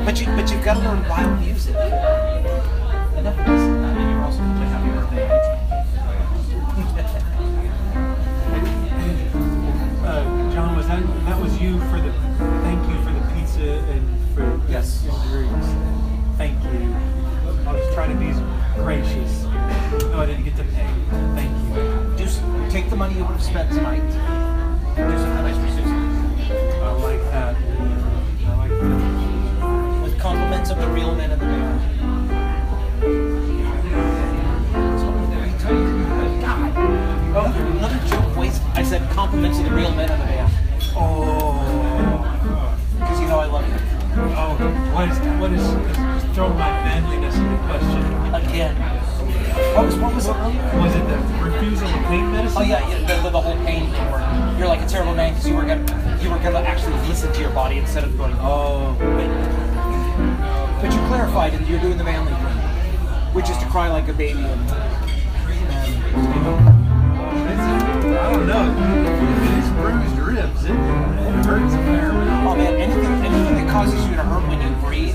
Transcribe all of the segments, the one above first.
But you've got to learn wild music. Enough of this. And you're also going to play Happy Birthday. John, that was you for the thank you for the pizza and for Yes. the drinks. Thank you. I was trying to be gracious. No, I didn't get to pay. Thank you. Just take the money you would have spent tonight. Do something nice for Susan. I like that. I like that. With compliments of the real men in the band. God. Oh, another joke waste. I said compliments of the real men in the band. Oh. Because you know I love you. Oh, what is just throwing my manliness into question? Again. What was it earlier? Was it the refusal of pain medicine? Oh yeah, the whole pain thing where you're like a terrible man because you were gonna actually listen to your body instead of going, oh. But you clarified and you're doing the manly thing, which is to cry like a baby. I don't know. It's bruised ribs. It hurts a fair amount. Oh man, anything that causes you to hurt when you breathe.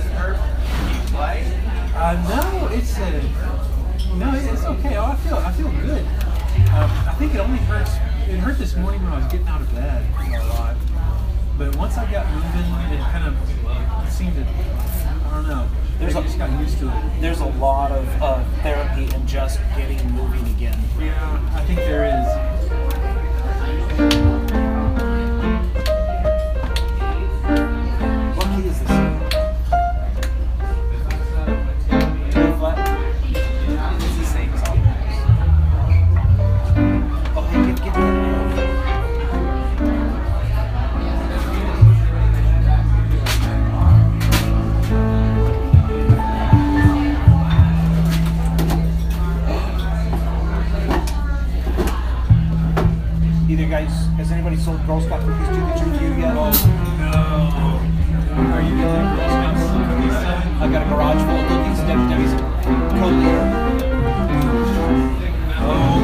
No, it's okay. Oh, I feel good. I think it only hurts. It hurt this morning when I was getting out of bed a lot. But once I got moving, it kind of seemed to. I don't know. I just got used to it. There's a lot of therapy in just getting moving again. Yeah, I think there is. What key is this? E flat? It's the same song. Oh, hey, give me that. Either guys, has anybody sold Girl Scout cookies to the review yet? Oh no! Are you getting Girl Scouts cookies? I got a garage full of cookies. Debbie's a co-leader. Oh.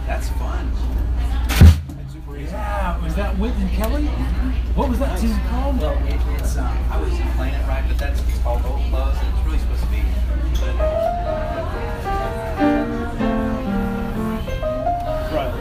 That's fun. It's super easy. Yeah, was that Wynton Kelly? What was that tune called? Well, it's I was playing it right, but that's it's called Old Clothes, and it's really supposed to be. Right.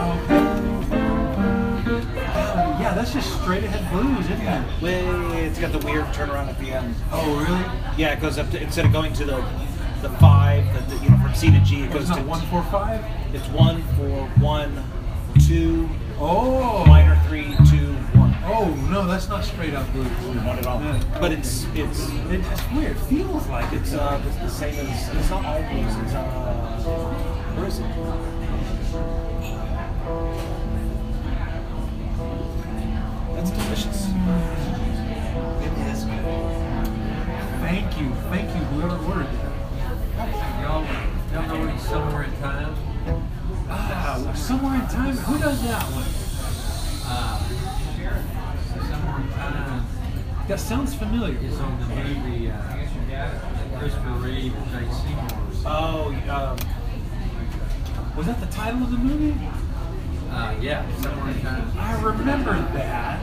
Yeah, that's just straight ahead blues, isn't it? It's got the weird turnaround at the end. Oh, really? Yeah, it goes up to, instead of going to the 5, you know, from C to G, it goes It's to not 1-4-5? It's 1 4 1 2 Oh. minor 3 2 1. Oh, no, that's not straight up blues. Not at all. Yeah. But it's It's weird. It feels like it's the same as, it's not all blues. It's where is it? That's delicious. It is good. Thank you, whoever ordered that. Y'all know any Somewhere in Time? Somewhere in Time. Who does that one? Somewhere in Time That sounds familiar. is on the movie Christopher Reeve and Jake Seymour's. Oh, Was that the title of the movie? Yeah, Somewhere in Time. I remember that,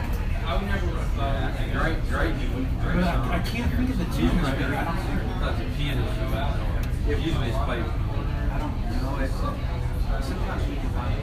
Great but I can't think of the tune right now. Because the pianist is out there. Usually it's played. I don't know. Sometimes we can find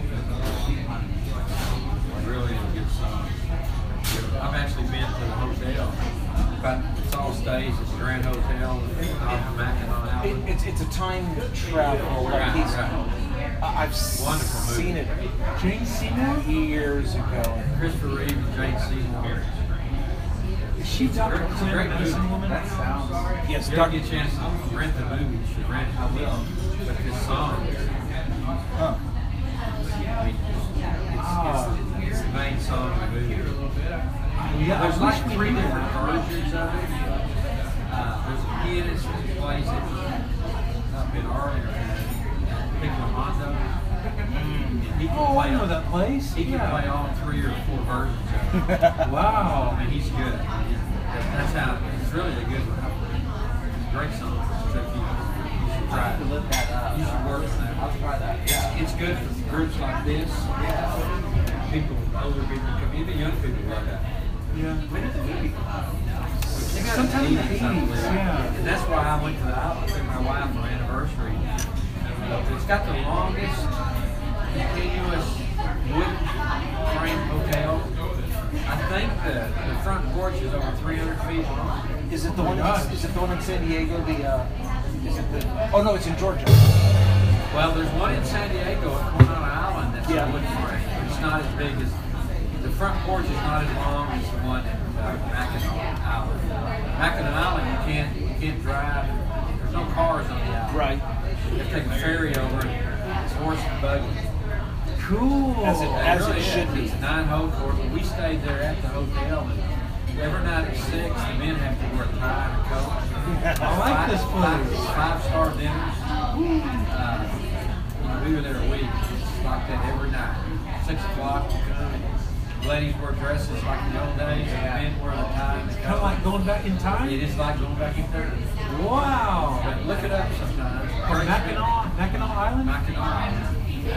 really a good song. I've actually been to the hotel. But it's all staged. It's the Grand Hotel off Mackinac Island. it's a time travel. Like he's, I've Wonderful movie. seen it Jane Seymour? years ago. Christopher Reeve and Jake Seymour. Is she Dr. It's a Quinn, great Medicine movie. Woman? That sounds. Yes, If you ever get a chance to rent the movie, you should rent it. But this song, Huh. I mean, it's the main song of the movie. Yeah, There's I like wish we 3 knew different that. versions of it. There's a pianist who plays it up in Arlington, Picklehonda. He can Oh, I play know that place. He can play Yeah. all 3 or 4 versions of it. Wow. I mean, he's good. That's how it's really a good one. It's a great song. So if you should try it. Look that up. You should work on that. I'll try that. Yeah. It's good for groups like this. People, older people, even young people love that. Yeah. When did the movie come out? They got Sometime in the 80s, I 80s, believe. yeah. And that's why I went to the island with my wife for our anniversary. It's got the longest continuous wood frame hotel. I think the front porch is over 300 feet long. Is it the one? gosh. Is it the one in San Diego? Is it the? Oh no, it's in Georgia. Well, there's one in San Diego at Coronado Island that's Yeah. a wood frame. It's not as big as the front porch is not as long as the one at Mackinac Island. Mackinac Island, you can't drive. There's no cars on the island. Right. You have to take a ferry over. It's horse and buggy. Cool. As it really should be. It's a 9-hole course, but we stayed there at the hotel, and every night at 6, the men have to wear a tie and a coat. I like this place. 5-star dinners. We were there a week. It's like that every night. 6 o'clock, you come. Ladies wear dresses like in the old days, and the men wear the tie and the Kind of like going back in time? It is like going back in time. Wow. But look it up sometimes. From Mackinac Island? Mackinac Island.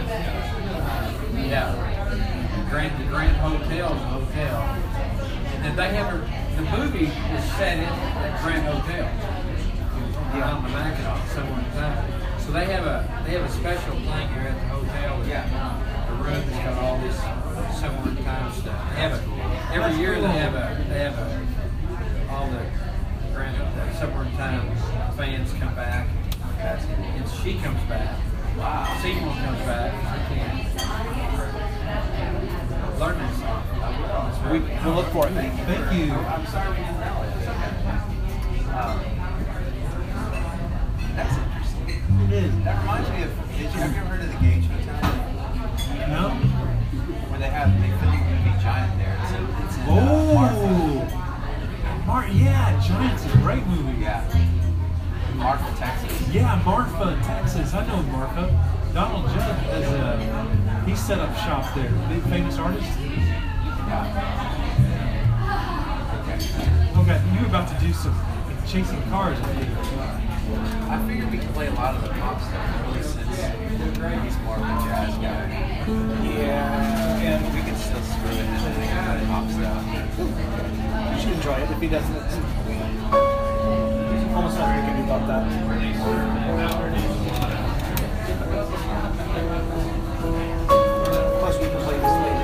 Yeah. The Grand Hotel is a hotel. And they have the movie is set in that Grand Hotel. Yeah, on the Mackinac somewhere in town. So they have a special thing here at the hotel. Yeah. The room that's got all this somewhere in time stuff. They have every year they have all the Grand somewhere in time fans come back. And she comes back. Wow. Seymour comes back. I can't learn that song. We'll look for it. Thank you. I'm sorry we didn't know it. It's okay. That's interesting. It is. That reminds me of. Have you ever heard of the Gage Hotel? No? Where they film the movie Giant there. It's in Marfa. Yeah, Giant's a great movie. Yeah. Marfa, Texas. Yeah, Marfa, Texas. I know Marfa. Donald Judd he set up shop there. Big famous artist. Yeah. Okay, you were about to do some chasing cars, I think. I figured we could play a lot of the pop stuff really since he's more of a jazz guy. if he doesn't, it's almost nothing we can do about that. Plus, we can play this later.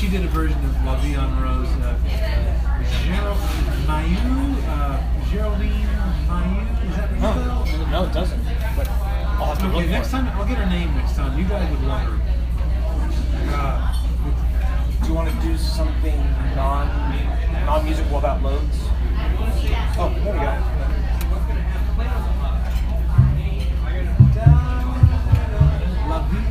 she did a version of La Vie en Rose. Geraldine Mailloux, is that ring a bell? No, it doesn't. But I'll have to look Okay, for next it. time, I'll get her name next time. You guys would love her. Do you want to do something non-musical about loads? Oh, there we go. La Vie.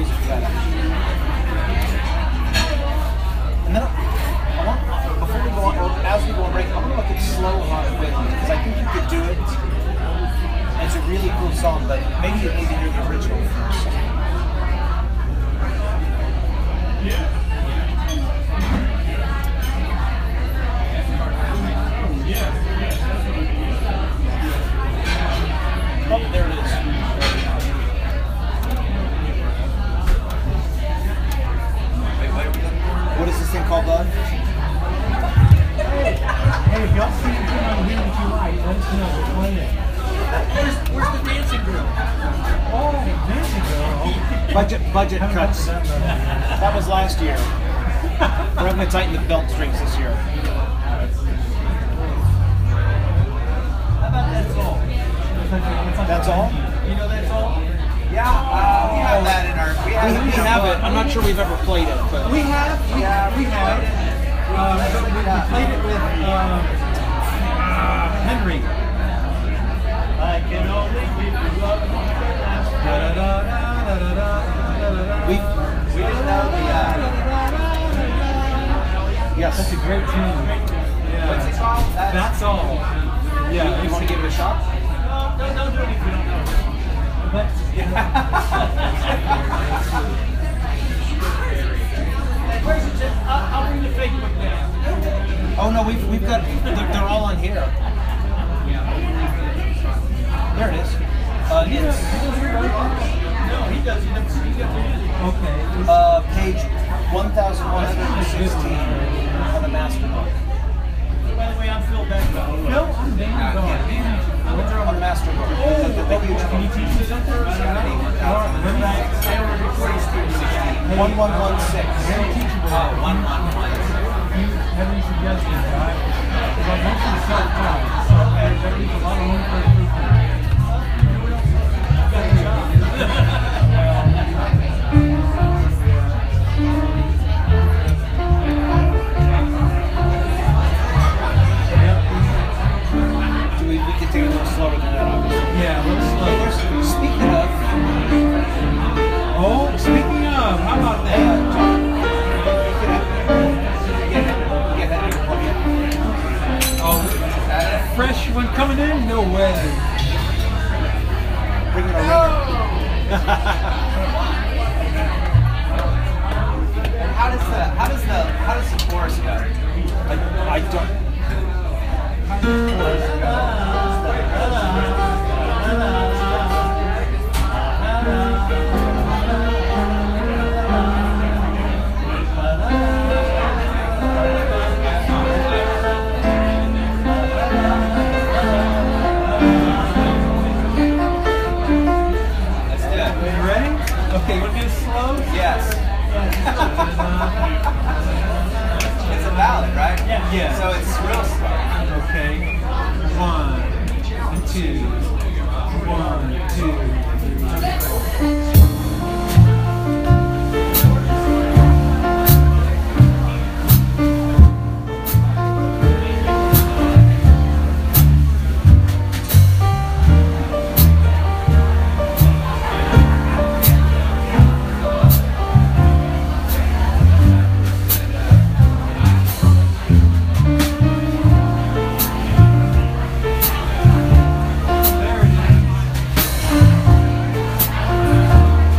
music for that. And then I want, before we go on, or as we go on break, I want to look at Slow Heart with you, because I think you could do it. And it's a really cool song, but maybe you need to hear the original first. Oh, there it is. What is this thing called, bud? Hey, if y'all see anything on here that you like, let us know. We'll play it. Where's the dancing girl? Oh, dancing girl. Budget cuts. That was last year. We're having to tighten the belt strings this year. How about that's all? That's all? You know that's all? Yeah, we have that in our. We have it. I'm not sure we've ever played it, but We have. But we played it with Henry. I can only give you love. we didn't know the. yes. That's a great tune. What's it called? That's all. Yeah. You want to give it a shot? No, don't do it if you don't know. I'll bring the fake book down. Oh no, we've got. They're all on here. There it is. It's No, he does. He got the music. Okay. page 1116 on the master book. By the way, I'm Phil Beckman. Phil, I'm Dan Dog. On the master book. The huge Can you teach me something? 1116. Very teachable. 111. You have any suggestions, right? Because I'm mostly self-taught, so there leaves a lot of room for improvement. We can take it a little slower than that, obviously. Yeah, a little slow. Speaking of, Oh, speaking of, how about that? Oh, fresh one coming in? No way. Bring it over. How does the chorus go? I don't. Let's do it. Are you ready? Okay, you want to do it slow? Yes. It's a ballad, right? Yeah. So it's real slow. Okay. 1, 2, 1, 2, 3. There it is.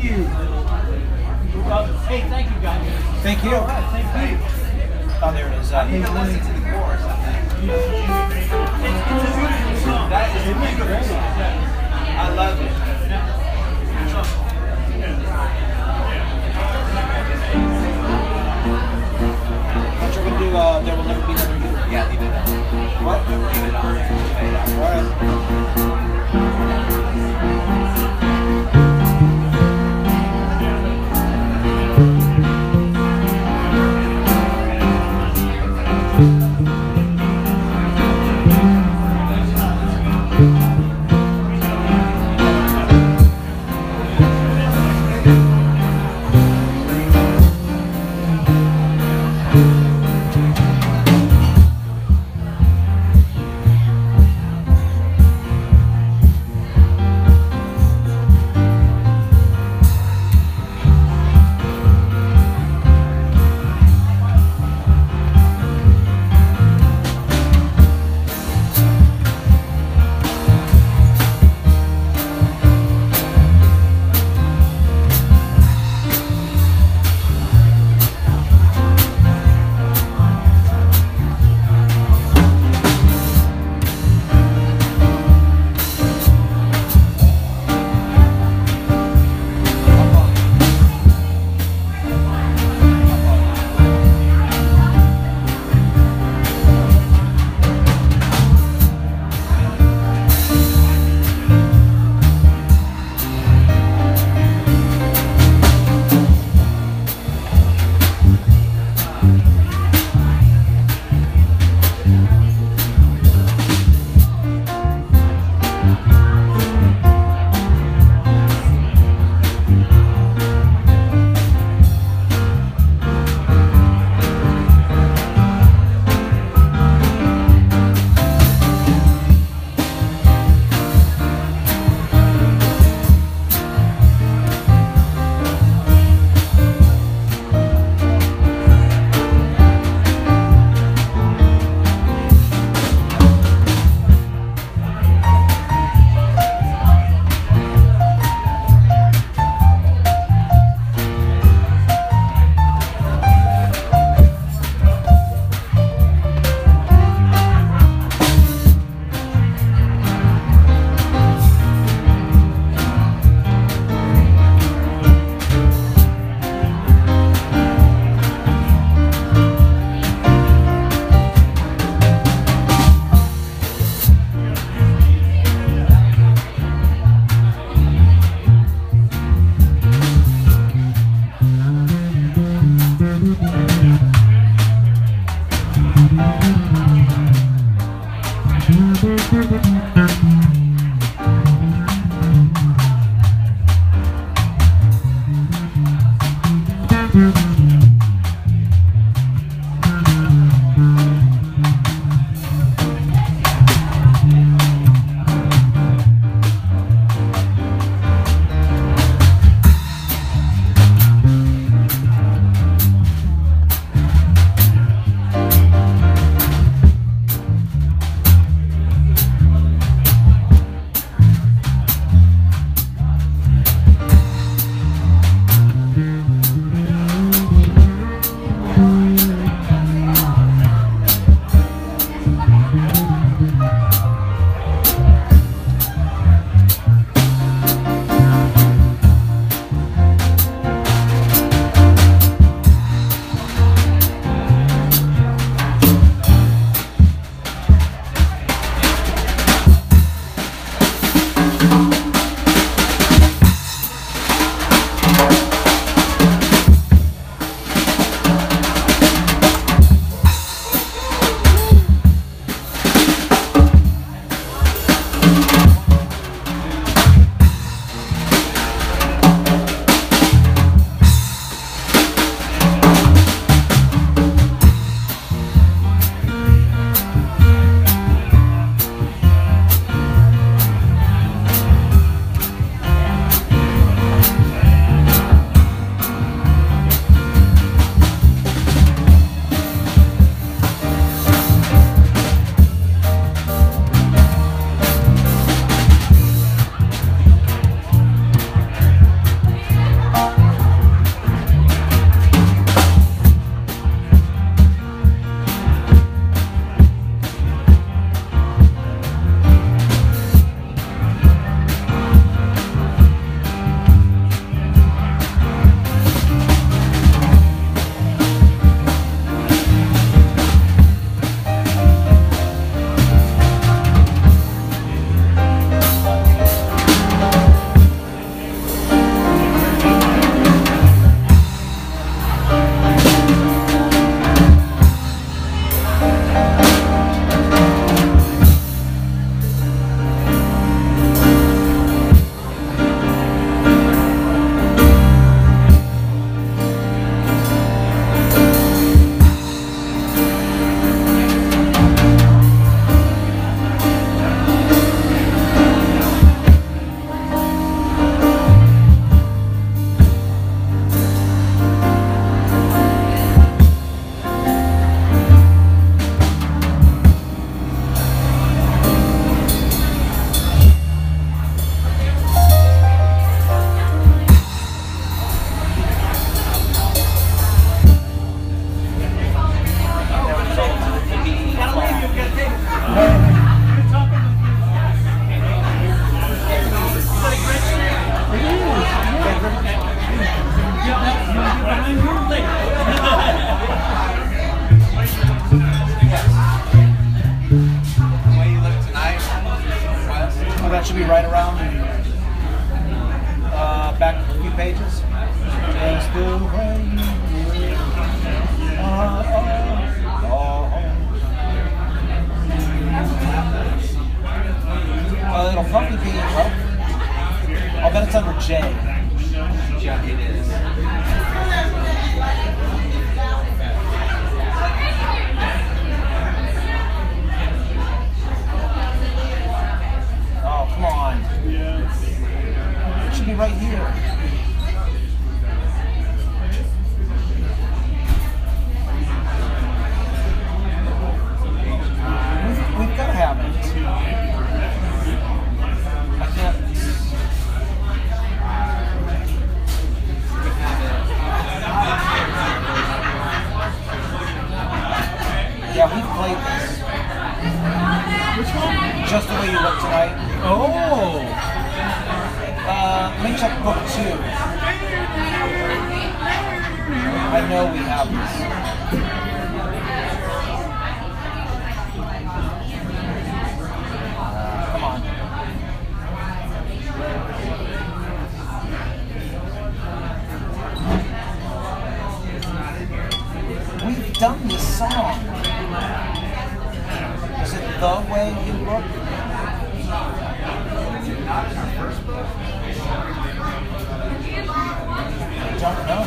you. Hey, thank you, guys. Thank you. All right, thank you. Oh, there it is. I need to listen to the chorus, I think. That is a beautiful song. I love it. What you're gonna do? There will never be another you. Yeah, leave it on. What? Leave it on. Fade out. All right. be right around back a few pages. Just the way you it'll probably be, well, I'll bet it's under J. Yeah, it is. Oh, come on. It should be right here. We've got to have it. I can't. Yeah, we've played this. Which one? Just the Way You Look Tonight. Oh! Let me check book 2. I know we have this. Come on. We've done this song. Is it The Way You Look? I don't know.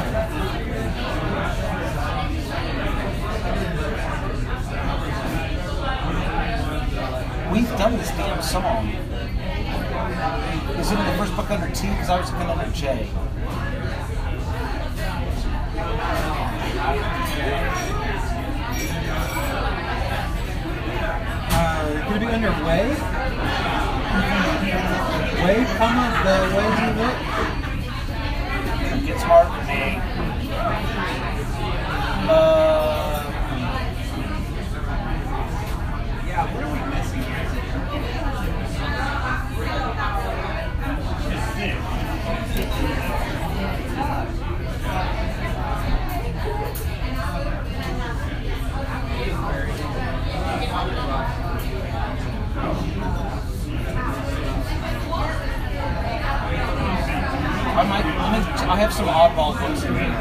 We've done this damn song. Is it in the first book under T? Because I was looking under J. Could it be under Way? Way, comma, the way you look? It gets hard for me. Yeah, what are we missing here? I have some oddball books in here.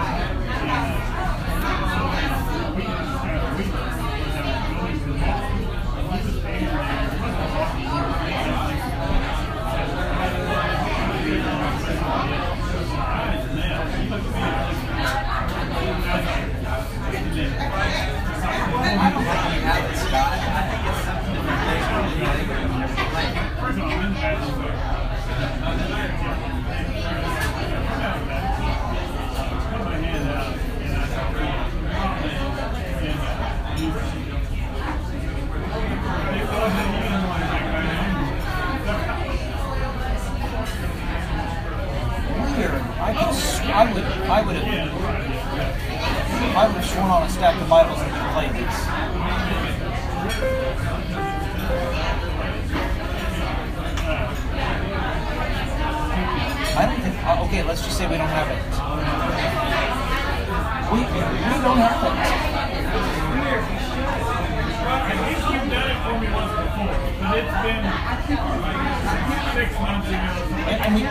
I would have sworn on a stack of Bibles that we played this. I don't think. Okay, let's just say we don't have it. We don't have it. At least you've done it for me once before, but it's been 6 months ago. And we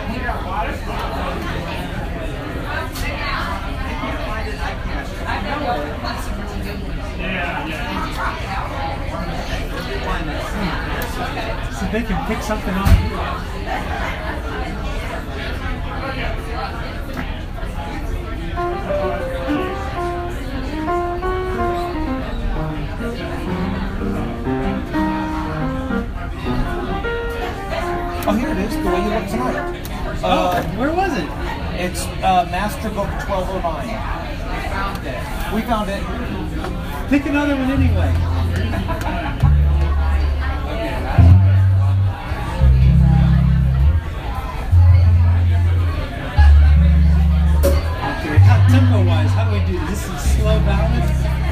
So they can pick something on. Oh, here it is. The Way You Look Tonight. Where was it? It's Master Book 1209. We found it. Pick another one anyway. Okay, tempo-wise, how do we do this? This is slow ballad.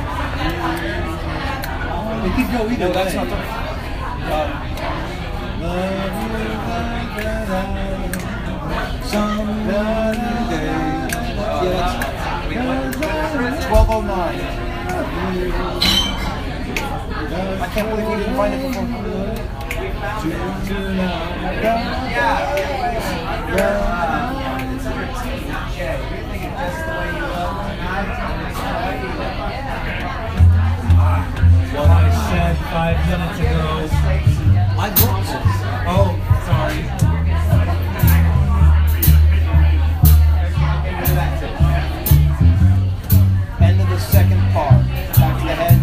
We could go either way. That's not the. It's 1209. I can't believe we didn't find it before. What I said 5 minutes ago. I booked it. Oh, sorry. End of the second part. Back to the head.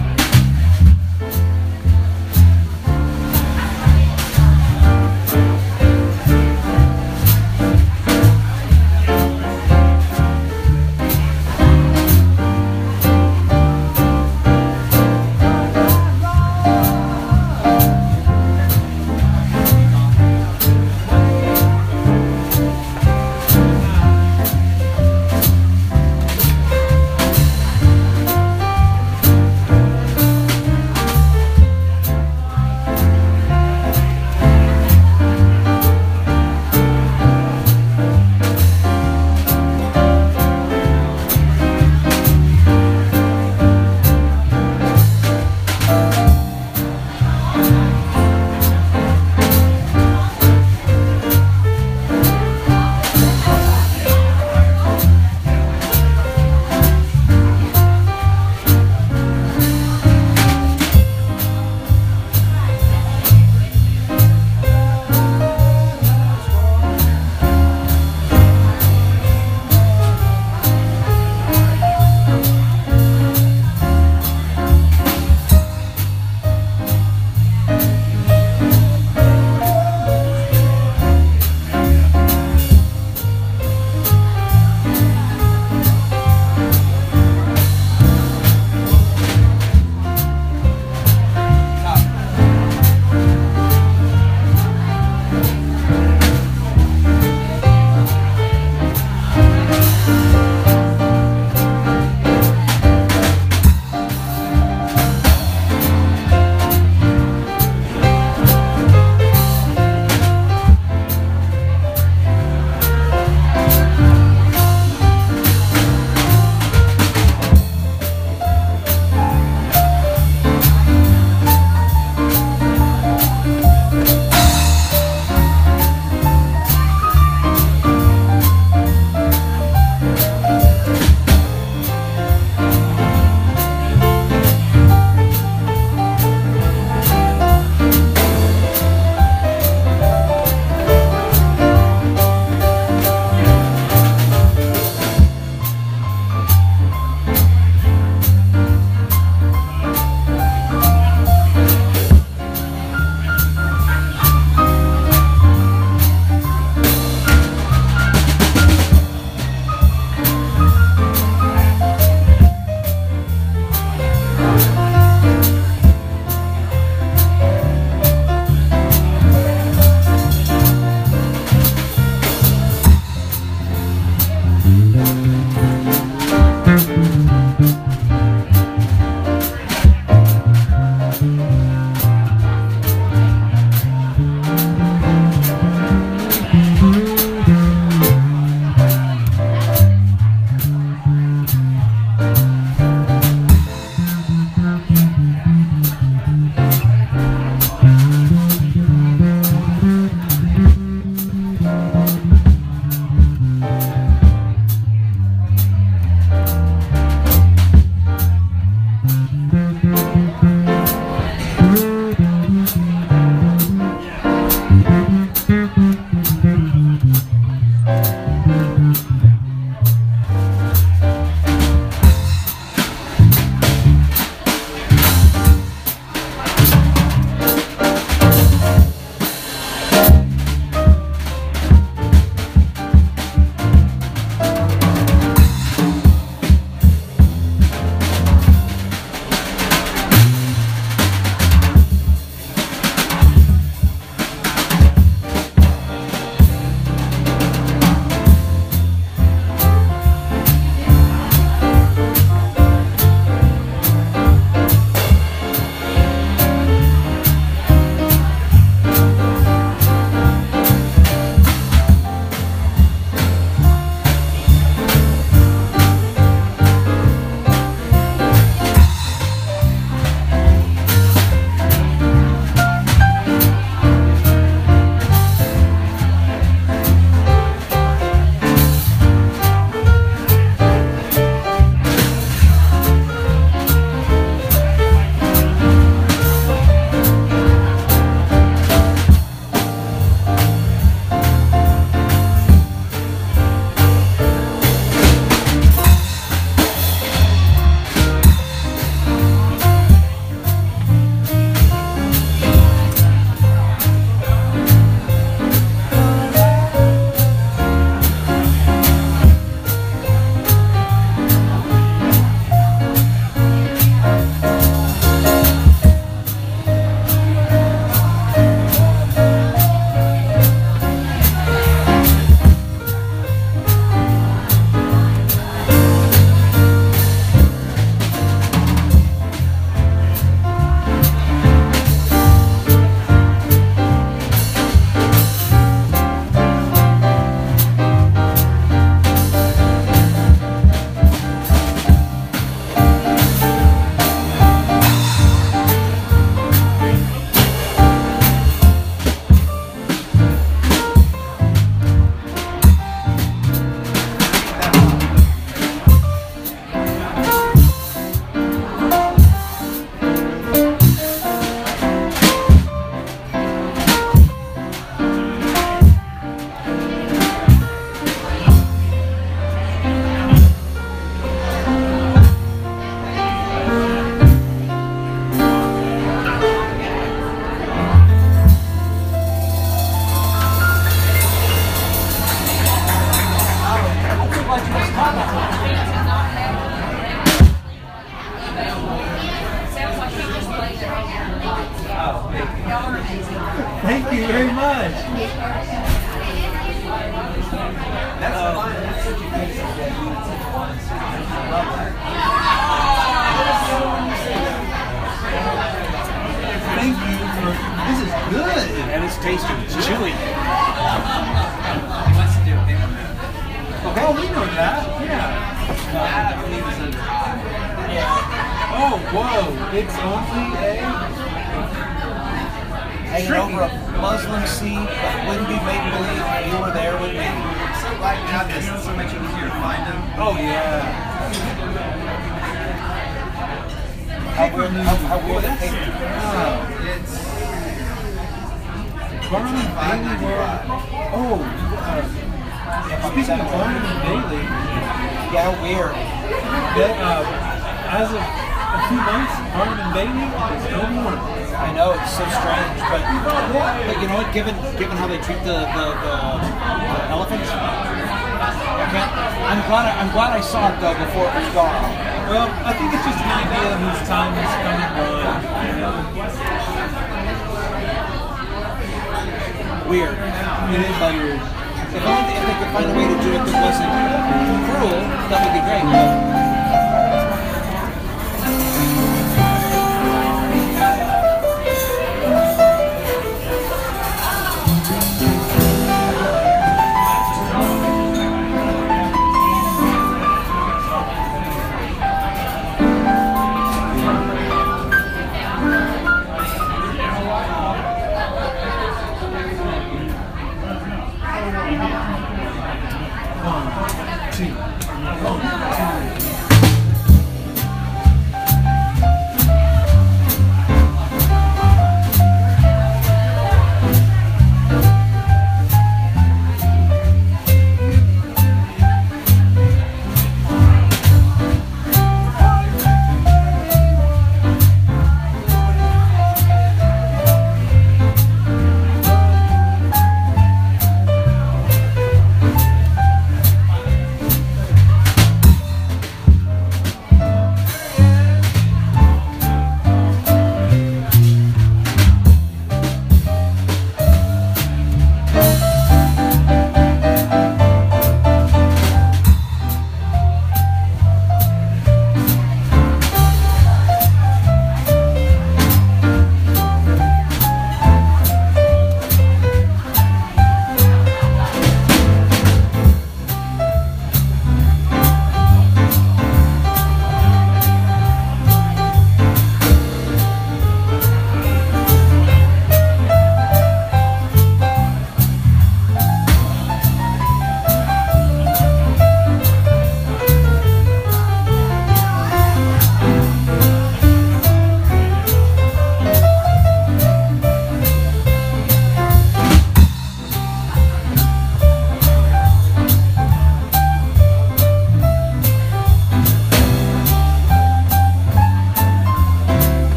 tasty. It's chewy. He wants to do a paper man. Okay. Oh, we know that. Yeah. That I believe is under eye. Oh, whoa. It's only a... Hanging over a Muslim sea that wouldn't be make believe you were there with me. I'm so glad you got this. It's so much easier to find them. Oh, yeah. How weird the paper. Wow. It's Barnum and Bailey were... Oh, speaking of Barnum and Bailey, Yeah, weird. that, as of a few months, Barnum and Bailey is no more. I know it's so strange, but you know what? Given how they treat the elephants, I'm glad I saw it though before it was gone. Well, I think it's just an idea whose time is coming and gone. You know? Weird. It is weird. If they could find a way to do it that wasn't cruel, that would be great. But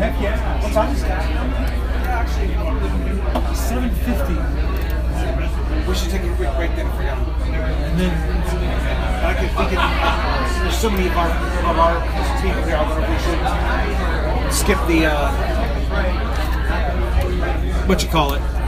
Heck yeah. What time is it? 7:50. We should take a quick break then if we're done. And then I could think there's so many of our people here. I wonder if we should skip the what you call it.